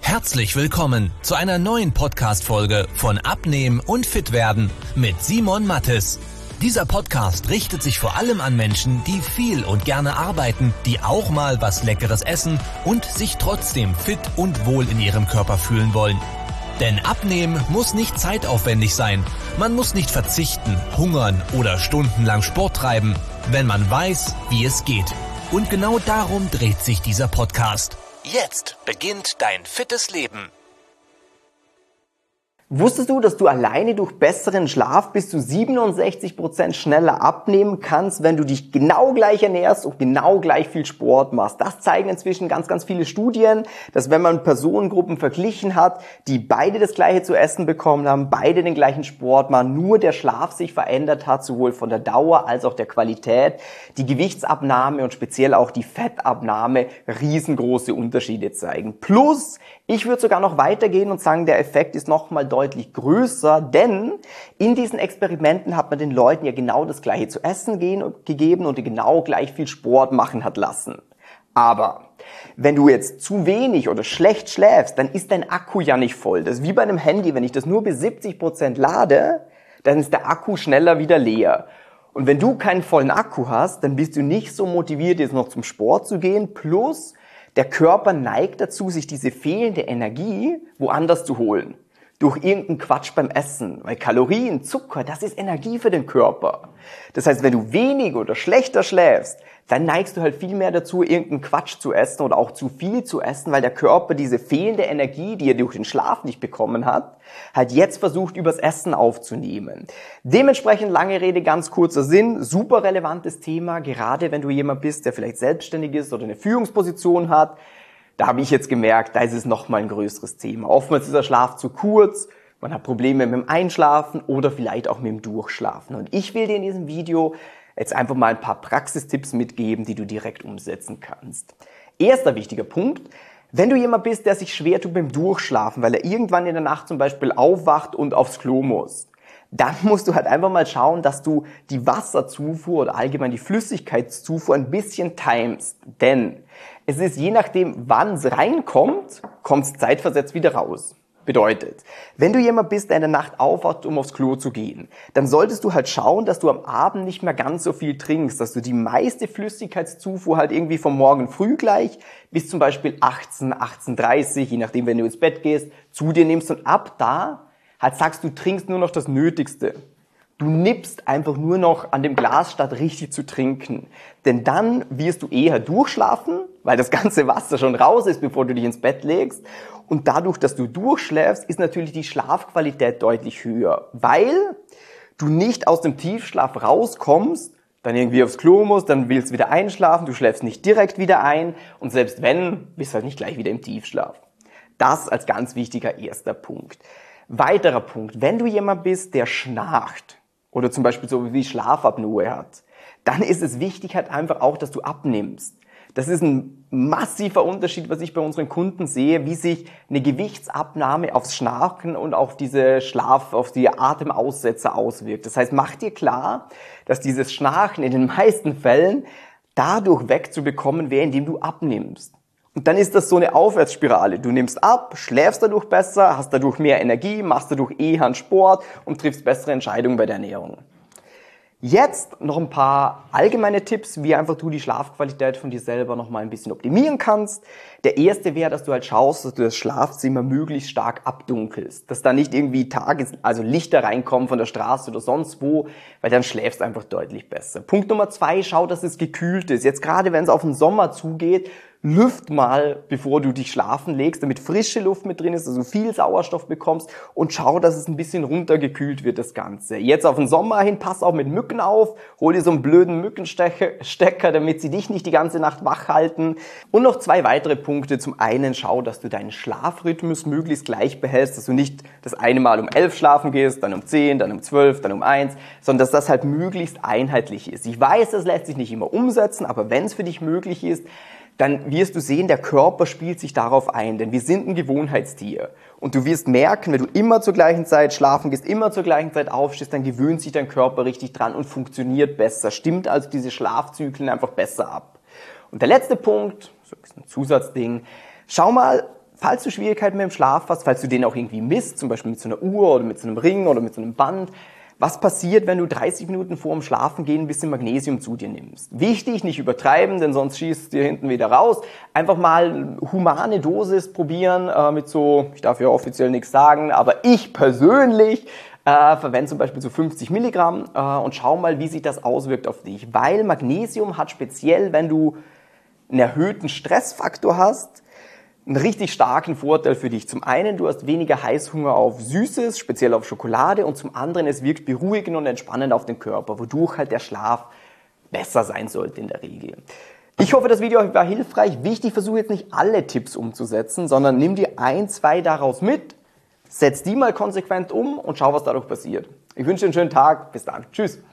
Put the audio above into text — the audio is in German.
Herzlich willkommen zu einer neuen Podcast-Folge von Abnehmen und Fitwerden mit Simon Mattes. Dieser Podcast richtet sich vor allem an Menschen, die viel und gerne arbeiten, die auch mal was Leckeres essen und sich trotzdem fit und wohl in ihrem Körper fühlen wollen. Denn Abnehmen muss nicht zeitaufwendig sein. Man muss nicht verzichten, hungern oder stundenlang Sport treiben, wenn man weiß, wie es geht. Und genau darum dreht sich dieser Podcast. Jetzt beginnt dein fittes Leben. Wusstest du, dass du alleine durch besseren Schlaf bis zu 67% schneller abnehmen kannst, wenn du dich genau gleich ernährst und genau gleich viel Sport machst? Das zeigen inzwischen ganz viele Studien, dass wenn man Personengruppen verglichen hat, die beide das gleiche zu essen bekommen haben, beide den gleichen Sport machen, nur der Schlaf sich verändert hat, sowohl von der Dauer als auch der Qualität, die Gewichtsabnahme und speziell auch die Fettabnahme riesengroße Unterschiede zeigen. Plus, ich würde sogar noch weitergehen und sagen, der Effekt ist nochmal deutlich größer, denn in diesen Experimenten hat man den Leuten ja genau das Gleiche zu essen gegeben und die genau gleich viel Sport machen hat lassen. Aber wenn du jetzt zu wenig oder schlecht schläfst, dann ist dein Akku ja nicht voll. Das ist wie bei einem Handy, wenn ich das nur bis 70% lade, dann ist der Akku schneller wieder leer. Und wenn du keinen vollen Akku hast, dann bist du nicht so motiviert, jetzt noch zum Sport zu gehen, plus der Körper neigt dazu, sich diese fehlende Energie woanders zu holen. Durch irgendeinen Quatsch beim Essen. Weil Kalorien, Zucker, das ist Energie für den Körper. Das heißt, wenn du wenig oder schlechter schläfst, dann neigst du halt viel mehr dazu, irgendeinen Quatsch zu essen oder auch zu viel zu essen, weil der Körper diese fehlende Energie, die er durch den Schlaf nicht bekommen hat, halt jetzt versucht, übers Essen aufzunehmen. Dementsprechend, lange Rede, ganz kurzer Sinn, super relevantes Thema, gerade wenn du jemand bist, der vielleicht selbstständig ist oder eine Führungsposition hat. Da habe ich jetzt gemerkt, da ist es nochmal ein größeres Thema. Oftmals ist der Schlaf zu kurz, man hat Probleme mit dem Einschlafen oder vielleicht auch mit dem Durchschlafen. Und ich will dir in diesem Video jetzt einfach mal ein paar Praxistipps mitgeben, die du direkt umsetzen kannst. Erster wichtiger Punkt: Wenn du jemand bist, der sich schwer tut beim Durchschlafen, weil er irgendwann in der Nacht zum Beispiel aufwacht und aufs Klo muss, dann musst du halt einfach mal schauen, dass du die Wasserzufuhr oder allgemein die Flüssigkeitszufuhr ein bisschen timest. Denn es ist je nachdem, wann es reinkommt, kommt es zeitversetzt wieder raus. Bedeutet, wenn du jemand bist, der in der Nacht aufwacht, um aufs Klo zu gehen, dann solltest du halt schauen, dass du am Abend nicht mehr ganz so viel trinkst, dass du die meiste Flüssigkeitszufuhr halt irgendwie vom Morgen früh gleich bis zum Beispiel 18, 18:30, je nachdem, wenn du ins Bett gehst, zu dir nimmst und ab da halt sagst, du trinkst nur noch das Nötigste. Du nippst einfach nur noch an dem Glas, statt richtig zu trinken. Denn dann wirst du eher durchschlafen, weil das ganze Wasser schon raus ist, bevor du dich ins Bett legst. Und dadurch, dass du durchschläfst, ist natürlich die Schlafqualität deutlich höher, weil du nicht aus dem Tiefschlaf rauskommst, dann irgendwie aufs Klo musst, dann willst du wieder einschlafen, du schläfst nicht direkt wieder ein und selbst wenn, bist du halt nicht gleich wieder im Tiefschlaf. Das als ganz wichtiger erster Punkt. Weiterer Punkt: Wenn du jemand bist, der schnarcht oder zum Beispiel so wie Schlafapnoe hat, dann ist es wichtig halt einfach auch, dass du abnimmst. Das ist ein massiver Unterschied, was ich bei unseren Kunden sehe, wie sich eine Gewichtsabnahme aufs Schnarchen und auf auf die Atemaussetzer auswirkt. Das heißt, mach dir klar, dass dieses Schnarchen in den meisten Fällen dadurch wegzubekommen wäre, indem du abnimmst. Und dann ist das so eine Aufwärtsspirale. Du nimmst ab, schläfst dadurch besser, hast dadurch mehr Energie, machst dadurch eher einen Sport und triffst bessere Entscheidungen bei der Ernährung. Jetzt noch ein paar allgemeine Tipps, wie einfach du die Schlafqualität von dir selber noch mal ein bisschen optimieren kannst. Der erste wäre, dass du halt schaust, dass du das Schlafzimmer möglichst stark abdunkelst. Dass da nicht irgendwie Lichter reinkommen von der Straße oder sonst wo, weil dann schläfst du einfach deutlich besser. Punkt Nummer 2, schau, dass es gekühlt ist. Jetzt gerade, wenn es auf den Sommer zugeht, lüft mal, bevor du dich schlafen legst, damit frische Luft mit drin ist, dass du viel Sauerstoff bekommst, und schau, dass es ein bisschen runtergekühlt wird, das Ganze. Jetzt auf den Sommer hin, pass auch mit Mücken auf, hol dir so einen blöden Mückenstecker, damit sie dich nicht die ganze Nacht wach halten. Und noch 2 weitere Punkte. Zum einen, schau, dass du deinen Schlafrhythmus möglichst gleich behältst, dass du nicht das eine Mal um 11 schlafen gehst, dann um 10, dann um 12, dann um 1, sondern dass das halt möglichst einheitlich ist. Ich weiß, das lässt sich nicht immer umsetzen, aber wenn es für dich möglich ist, dann wirst du sehen, der Körper spielt sich darauf ein, denn wir sind ein Gewohnheitstier. Und du wirst merken, wenn du immer zur gleichen Zeit schlafen gehst, immer zur gleichen Zeit aufstehst, dann gewöhnt sich dein Körper richtig dran und funktioniert besser, stimmt also diese Schlafzyklen einfach besser ab. Und der letzte Punkt, so ein Zusatzding, schau mal, falls du Schwierigkeiten mit dem Schlaf hast, falls du den auch irgendwie misst, zum Beispiel mit so einer Uhr oder mit so einem Ring oder mit so einem Band, was passiert, wenn du 30 Minuten vor dem Schlafengehen ein bisschen Magnesium zu dir nimmst? Wichtig, nicht übertreiben, denn sonst schießt es dir hinten wieder raus. Einfach mal humane Dosis probieren mit so, ich darf ja offiziell nichts sagen, aber ich persönlich verwende zum Beispiel so 50 Milligramm und schau mal, wie sich das auswirkt auf dich. Weil Magnesium hat speziell, wenn du einen erhöhten Stressfaktor hast, einen richtig starken Vorteil für dich. Zum einen, du hast weniger Heißhunger auf Süßes, speziell auf Schokolade, und zum anderen, es wirkt beruhigend und entspannend auf den Körper, wodurch halt der Schlaf besser sein sollte in der Regel. Ich hoffe, das Video war hilfreich. Wichtig, versuche jetzt nicht alle Tipps umzusetzen, sondern nimm dir 1, 2 daraus mit, setz die mal konsequent um und schau, was dadurch passiert. Ich wünsche dir einen schönen Tag. Bis dann. Tschüss.